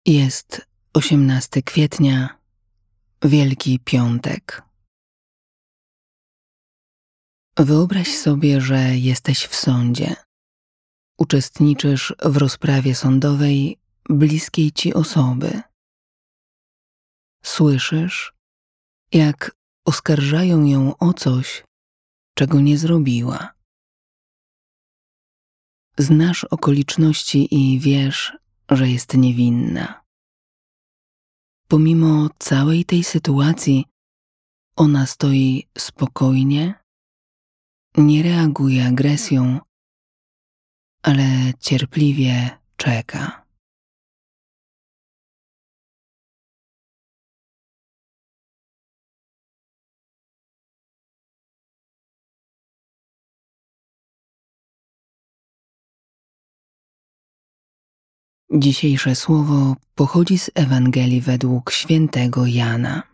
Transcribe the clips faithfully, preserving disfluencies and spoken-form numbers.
Jest osiemnastego kwietnia, Wielki Piątek. Wyobraź sobie, że jesteś w sądzie. Uczestniczysz w rozprawie sądowej bliskiej ci osoby. Słyszysz, jak oskarżają ją o coś, czego nie zrobiła. Znasz okoliczności i wiesz, że jest niewinna. Pomimo całej tej sytuacji, ona stoi spokojnie, nie reaguje agresją, ale cierpliwie czeka. Dzisiejsze słowo pochodzi z Ewangelii według świętego Jana.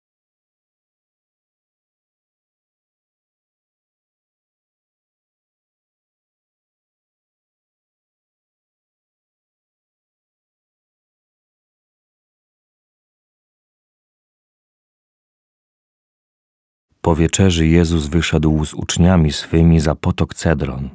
Po wieczerzy Jezus wyszedł z uczniami swymi za potok Cedron.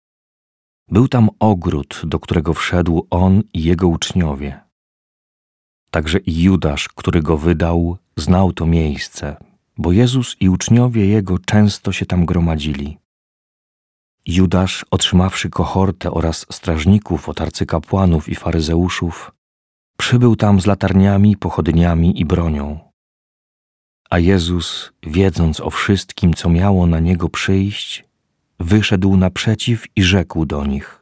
Był tam ogród, do którego wszedł On i Jego uczniowie. Także i Judasz, który Go wydał, znał to miejsce, bo Jezus i uczniowie Jego często się tam gromadzili. Judasz, otrzymawszy kohortę oraz strażników od arcykapłanów i faryzeuszów, przybył tam z latarniami, pochodniami i bronią. A Jezus, wiedząc o wszystkim, co miało na Niego przyjść, wyszedł naprzeciw i rzekł do nich: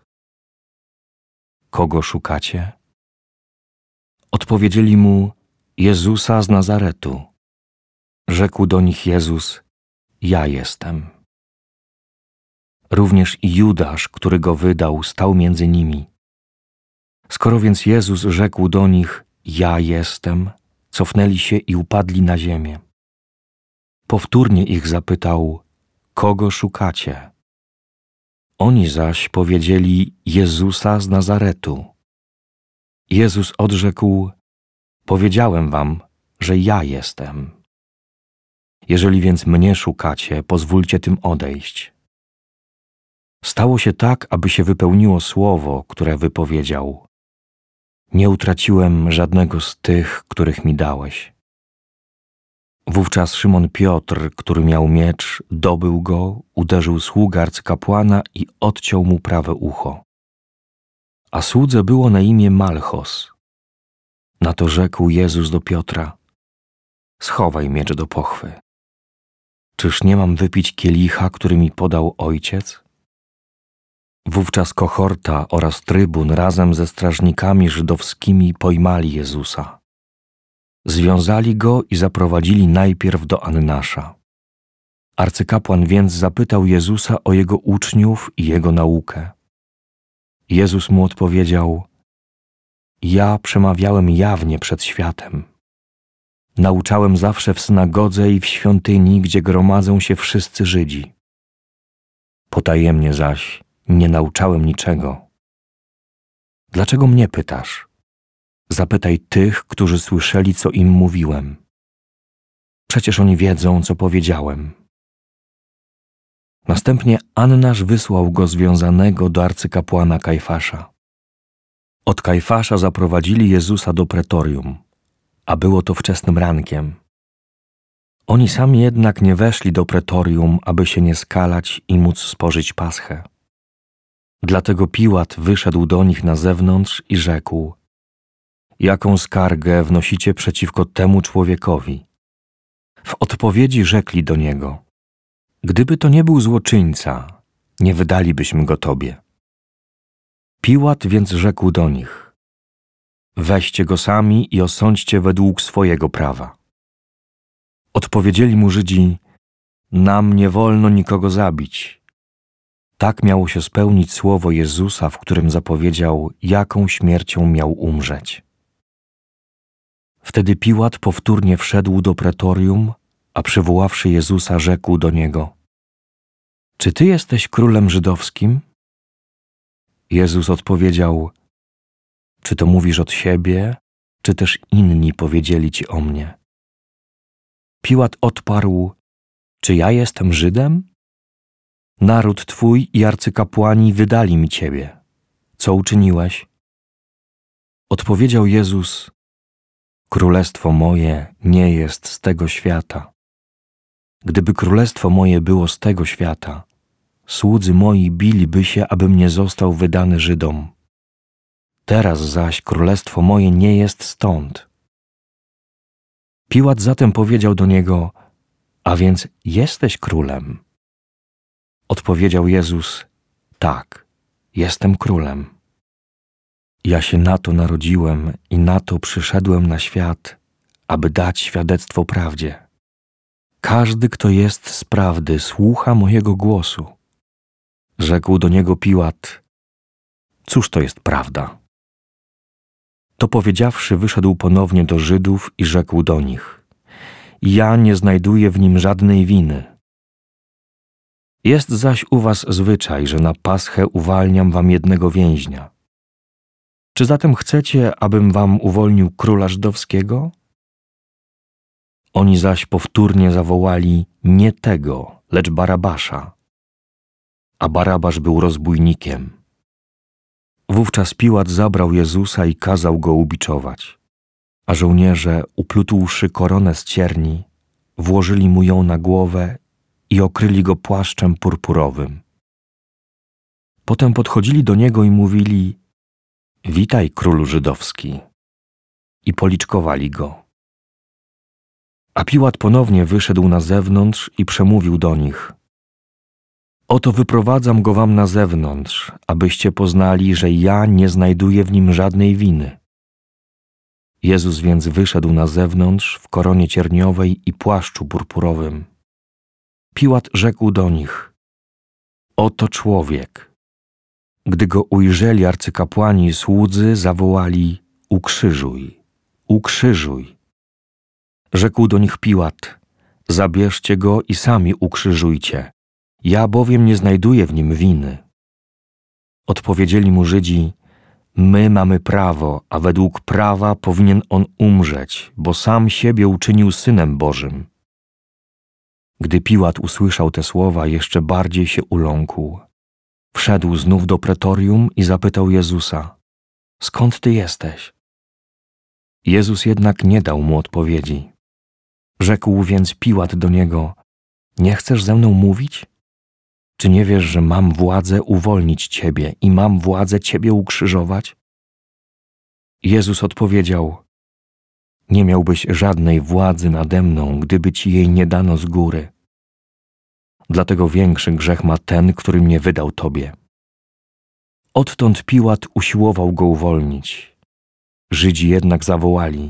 Kogo szukacie? Odpowiedzieli Mu: Jezusa z Nazaretu. Rzekł do nich Jezus: Ja jestem. Również i Judasz, który Go wydał, stał między nimi. Skoro więc Jezus rzekł do nich: Ja jestem, cofnęli się i upadli na ziemię. Powtórnie ich zapytał: Kogo szukacie? Oni zaś powiedzieli: Jezusa z Nazaretu. Jezus odrzekł: Powiedziałem wam, że ja jestem. Jeżeli więc mnie szukacie, pozwólcie tym odejść. Stało się tak, aby się wypełniło słowo, które wypowiedział: Nie utraciłem żadnego z tych, których mi dałeś. Wówczas Szymon Piotr, który miał miecz, dobył go, uderzył sługę arcykapłana i odciął mu prawe ucho. A słudze było na imię Malchos. Na to rzekł Jezus do Piotra: Schowaj miecz do pochwy. Czyż nie mam wypić kielicha, który mi podał Ojciec? Wówczas kohorta oraz trybun razem ze strażnikami żydowskimi pojmali Jezusa. Związali go i zaprowadzili najpierw do Annasza. Arcykapłan więc zapytał Jezusa o jego uczniów i jego naukę. Jezus mu odpowiedział: Ja przemawiałem jawnie przed światem. Nauczałem zawsze w synagodze i w świątyni, gdzie gromadzą się wszyscy Żydzi. Potajemnie zaś nie nauczałem niczego. Dlaczego mnie pytasz? Zapytaj tych, którzy słyszeli, co im mówiłem. Przecież oni wiedzą, co powiedziałem. Następnie Annasz wysłał go związanego do arcykapłana Kajfasza. Od Kajfasza zaprowadzili Jezusa do pretorium, a było to wczesnym rankiem. Oni sami jednak nie weszli do pretorium, aby się nie skalać i móc spożyć paschę. Dlatego Piłat wyszedł do nich na zewnątrz i rzekł: Jaką skargę wnosicie przeciwko temu człowiekowi? W odpowiedzi rzekli do niego: Gdyby to nie był złoczyńca, nie wydalibyśmy go tobie. Piłat więc rzekł do nich: Weźcie go sami i osądźcie według swojego prawa. Odpowiedzieli mu Żydzi: Nam nie wolno nikogo zabić. Tak miało się spełnić słowo Jezusa, w którym zapowiedział, jaką śmiercią miał umrzeć. Wtedy Piłat powtórnie wszedł do pretorium, a przywoławszy Jezusa, rzekł do niego: Czy ty jesteś królem żydowskim? Jezus odpowiedział: Czy to mówisz od siebie, czy też inni powiedzieli ci o mnie? Piłat odparł: czy ja jestem Żydem? Naród twój i arcykapłani wydali mi ciebie. Co uczyniłeś? Odpowiedział Jezus: królestwo moje nie jest z tego świata. Gdyby królestwo moje było z tego świata, słudzy moi biliby się, abym nie został wydany Żydom. Teraz zaś królestwo moje nie jest stąd. Piłat zatem powiedział do niego: a więc jesteś królem? Odpowiedział Jezus: tak, jestem królem. Ja się na to narodziłem i na to przyszedłem na świat, aby dać świadectwo prawdzie. Każdy, kto jest z prawdy, słucha mojego głosu. Rzekł do niego Piłat: cóż to jest prawda? To powiedziawszy, wyszedł ponownie do Żydów i rzekł do nich: ja nie znajduję w nim żadnej winy. Jest zaś u was zwyczaj, że na Paschę uwalniam wam jednego więźnia. Czy zatem chcecie, abym wam uwolnił króla żydowskiego? Oni zaś powtórnie zawołali: nie tego, lecz Barabasza. A Barabasz był rozbójnikiem. Wówczas Piłat zabrał Jezusa i kazał go ubiczować. A żołnierze, uplutłszy koronę z cierni, włożyli mu ją na głowę i okryli go płaszczem purpurowym. Potem podchodzili do niego i mówili: witaj, królu żydowski. I policzkowali go. A Piłat ponownie wyszedł na zewnątrz i przemówił do nich: oto wyprowadzam go wam na zewnątrz, abyście poznali, że ja nie znajduję w nim żadnej winy. Jezus więc wyszedł na zewnątrz w koronie cierniowej i płaszczu purpurowym. Piłat rzekł do nich: oto człowiek. Gdy go ujrzeli arcykapłani i słudzy, zawołali: ukrzyżuj, ukrzyżuj. Rzekł do nich Piłat: zabierzcie go i sami ukrzyżujcie. Ja bowiem nie znajduję w nim winy. Odpowiedzieli mu Żydzi: my mamy prawo, a według prawa powinien on umrzeć, bo sam siebie uczynił Synem Bożym. Gdy Piłat usłyszał te słowa, jeszcze bardziej się uląkł. Wszedł znów do pretorium i zapytał Jezusa: skąd ty jesteś? Jezus jednak nie dał mu odpowiedzi. Rzekł więc Piłat do niego: nie chcesz ze mną mówić? Czy nie wiesz, że mam władzę uwolnić ciebie i mam władzę ciebie ukrzyżować? Jezus odpowiedział: nie miałbyś żadnej władzy nade mną, gdyby ci jej nie dano z góry. Dlatego większy grzech ma ten, który mnie wydał tobie. Odtąd Piłat usiłował go uwolnić. Żydzi jednak zawołali: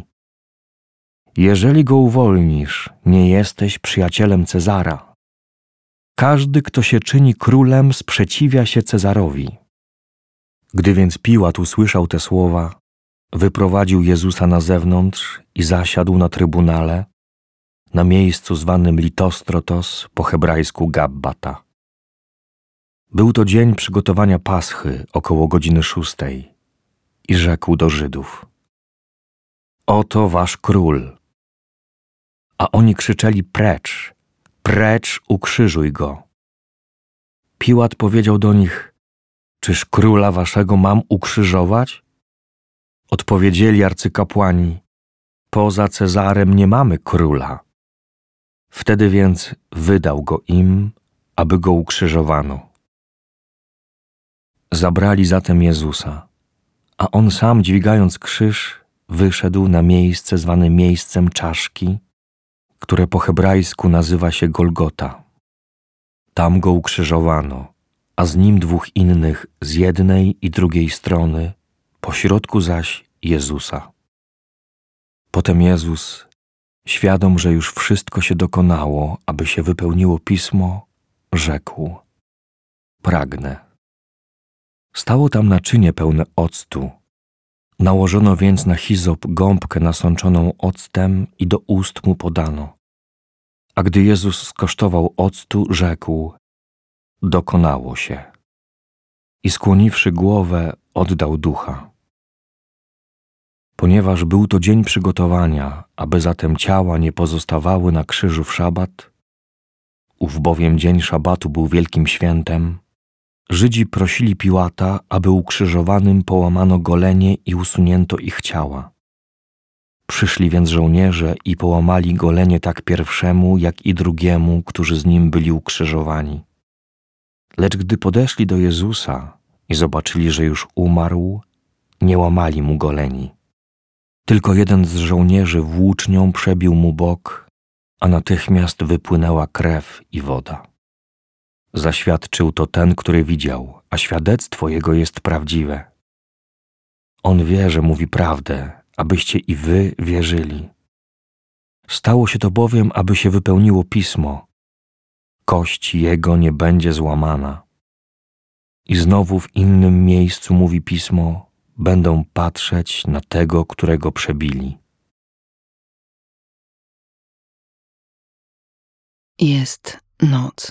jeżeli go uwolnisz, nie jesteś przyjacielem Cezara. Każdy, kto się czyni królem, sprzeciwia się Cezarowi. Gdy więc Piłat usłyszał te słowa, wyprowadził Jezusa na zewnątrz i zasiadł na trybunale, na miejscu zwanym Litostrotos, po hebrajsku Gabbata. Był to dzień przygotowania Paschy, około godziny szóstej, i rzekł do Żydów: oto wasz król. A oni krzyczeli: precz, precz, ukrzyżuj go. Piłat powiedział do nich: czyż króla waszego mam ukrzyżować? Odpowiedzieli arcykapłani: poza Cezarem nie mamy króla. Wtedy więc wydał go im, aby go ukrzyżowano. Zabrali zatem Jezusa, a on sam, dźwigając krzyż, wyszedł na miejsce zwane miejscem czaszki, które po hebrajsku nazywa się Golgota. Tam go ukrzyżowano, a z nim dwóch innych z jednej i drugiej strony, pośrodku zaś Jezusa. Potem Jezus, świadom, że już wszystko się dokonało, aby się wypełniło Pismo, rzekł: pragnę. Stało tam naczynie pełne octu. Nałożono więc na hizop gąbkę nasączoną octem i do ust mu podano. A gdy Jezus skosztował octu, rzekł: dokonało się. I skłoniwszy głowę, oddał ducha. Ponieważ był to dzień przygotowania, aby zatem ciała nie pozostawały na krzyżu w szabat, ów bowiem dzień szabatu był wielkim świętem, Żydzi prosili Piłata, aby ukrzyżowanym połamano golenie i usunięto ich ciała. Przyszli więc żołnierze i połamali golenie tak pierwszemu, jak i drugiemu, którzy z nim byli ukrzyżowani. Lecz gdy podeszli do Jezusa i zobaczyli, że już umarł, nie łamali mu goleni. Tylko jeden z żołnierzy włócznią przebił mu bok, a natychmiast wypłynęła krew i woda. Zaświadczył to ten, który widział, a świadectwo jego jest prawdziwe. On wie, że mówi prawdę, abyście i wy wierzyli. Stało się to bowiem, aby się wypełniło pismo. Kość jego nie będzie złamana. I znowu w innym miejscu mówi pismo, będą patrzeć na tego, którego przebili. Jest noc.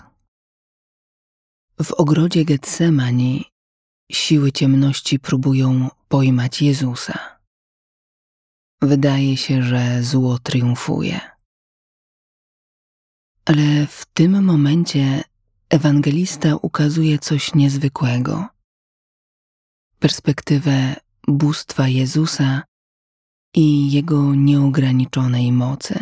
W ogrodzie Getsemani siły ciemności próbują pojmać Jezusa. Wydaje się, że zło triumfuje. Ale w tym momencie ewangelista ukazuje coś niezwykłego. Perspektywę bóstwa Jezusa i Jego nieograniczonej mocy.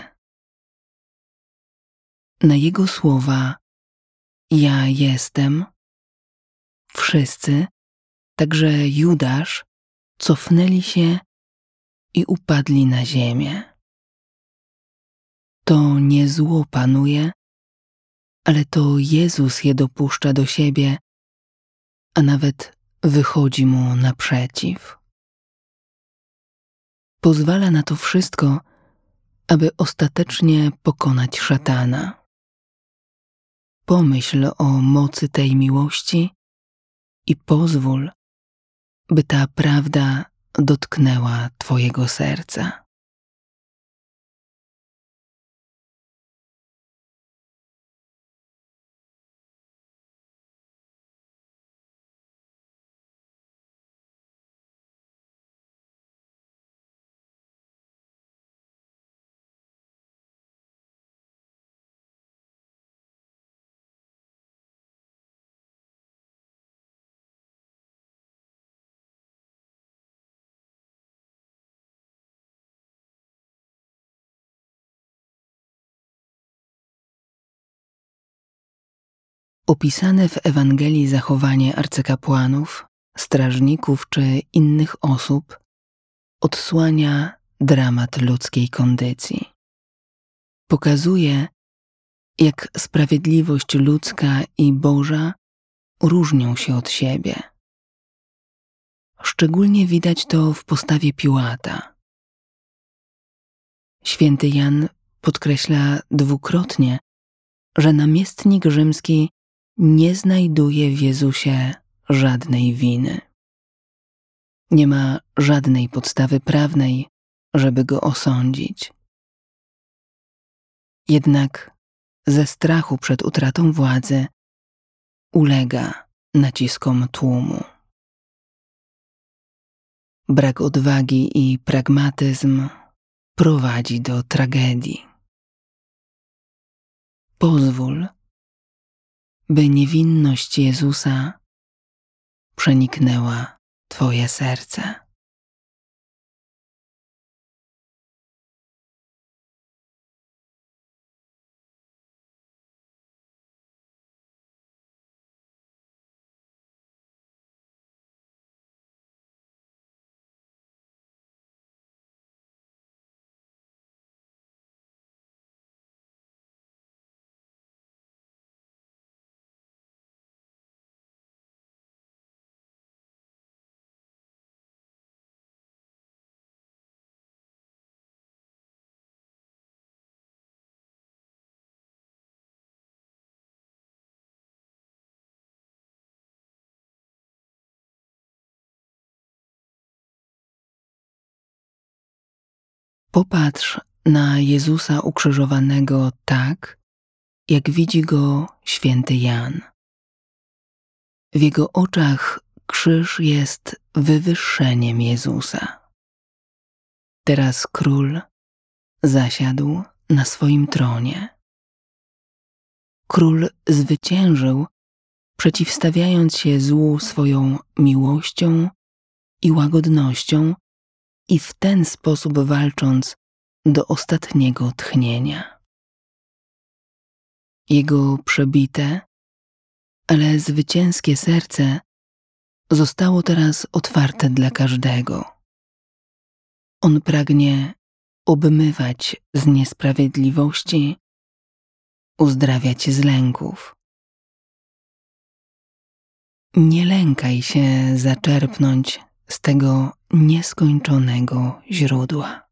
Na Jego słowa „Ja jestem” wszyscy, także Judasz, cofnęli się i upadli na ziemię. To nie zło panuje, ale to Jezus je dopuszcza do siebie, a nawet wychodzi mu naprzeciw. Pozwala na to wszystko, aby ostatecznie pokonać szatana. Pomyśl o mocy tej miłości i pozwól, by ta prawda dotknęła twojego serca. Opisane w Ewangelii zachowanie arcykapłanów, strażników czy innych osób odsłania dramat ludzkiej kondycji. Pokazuje, jak sprawiedliwość ludzka i Boża różnią się od siebie. Szczególnie widać to w postawie Piłata. Święty Jan podkreśla dwukrotnie, że namiestnik rzymski nie znajduje w Jezusie żadnej winy. Nie ma żadnej podstawy prawnej, żeby go osądzić. Jednak ze strachu przed utratą władzy ulega naciskom tłumu. Brak odwagi i pragmatyzm prowadzi do tragedii. Pozwól, by niewinność Jezusa przeniknęła twoje serce. Popatrz na Jezusa ukrzyżowanego tak, jak widzi go święty Jan. W jego oczach krzyż jest wywyższeniem Jezusa. Teraz król zasiadł na swoim tronie. Król zwyciężył, przeciwstawiając się złu swoją miłością i łagodnością i w ten sposób walcząc do ostatniego tchnienia. Jego przebite, ale zwycięskie serce zostało teraz otwarte dla każdego. On pragnie obmywać z niesprawiedliwości, uzdrawiać z lęków. Nie lękaj się zaczerpnąć z tego nieskończonego źródła.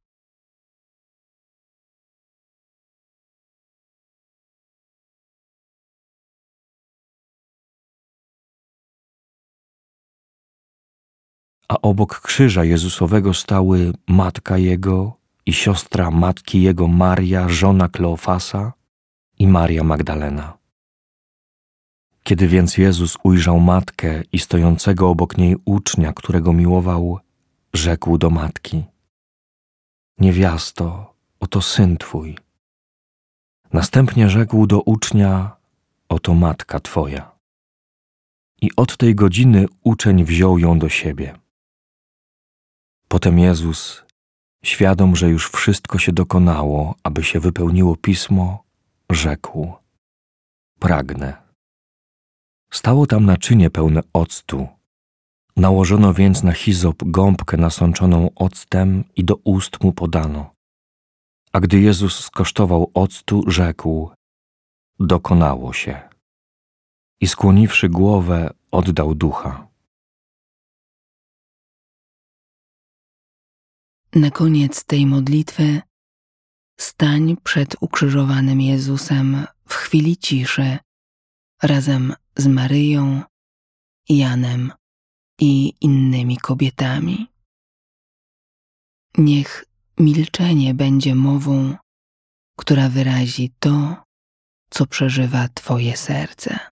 A obok krzyża Jezusowego stały matka Jego i siostra matki Jego Maria, żona Kleofasa i Maria Magdalena. Kiedy więc Jezus ujrzał matkę i stojącego obok niej ucznia, którego miłował, rzekł do matki: Niewiasto, oto syn twój. Następnie rzekł do ucznia: oto matka twoja. I od tej godziny uczeń wziął ją do siebie. Potem Jezus, świadom, że już wszystko się dokonało, aby się wypełniło pismo, rzekł: pragnę. Stało tam naczynie pełne octu. Nałożono więc na hizop gąbkę nasączoną octem i do ust mu podano. A gdy Jezus skosztował octu, rzekł: dokonało się. I skłoniwszy głowę, oddał ducha. Na koniec tej modlitwy stań przed ukrzyżowanym Jezusem w chwili ciszy razem z Maryją, Janem i innymi kobietami. Niech milczenie będzie mową, która wyrazi to, co przeżywa Twoje serce.